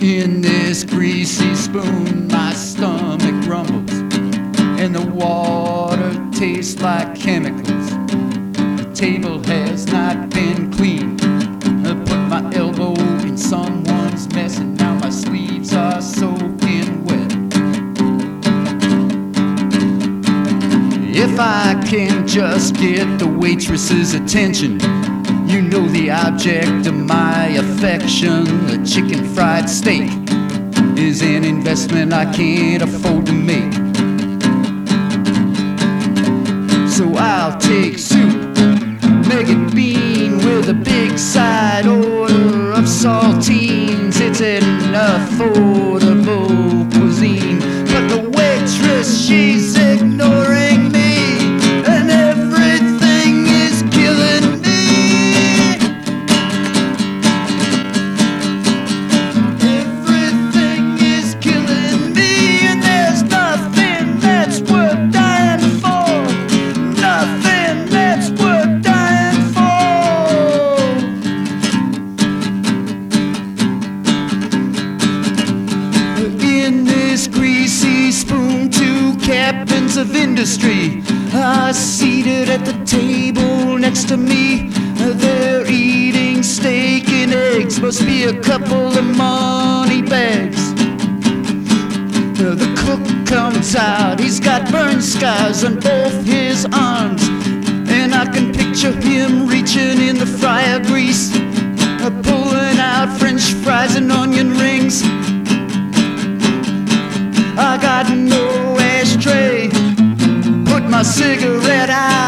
In this greasy spoon, my stomach rumbles, and the water tastes like chemicals. The table has not been cleaned. I put my elbow in someone's mess, and now my sleeves are soaking wet. If I can just get the waitress's attention, you know the object of my affection, the chicken fried steak, is an investment I can't afford to make. So I'll take soup, make it bean with a big side order of saltines. It's an affordable cuisine, but the waitress, she's ignoring me, and everything is killing me. Everything is killing me, and there's nothing that's worth dying for. Nothing that's worth dying for. In this greasy spoon, two captains of industry are seated at the table next to me. They're eating steak and eggs, must be a couple of money bags. The cook comes out, he's got burn scars on both his arms, and I can picture him reaching in the fryer grease, pulling out French fries and onion rings. I got no ashtray, put my cigarette out.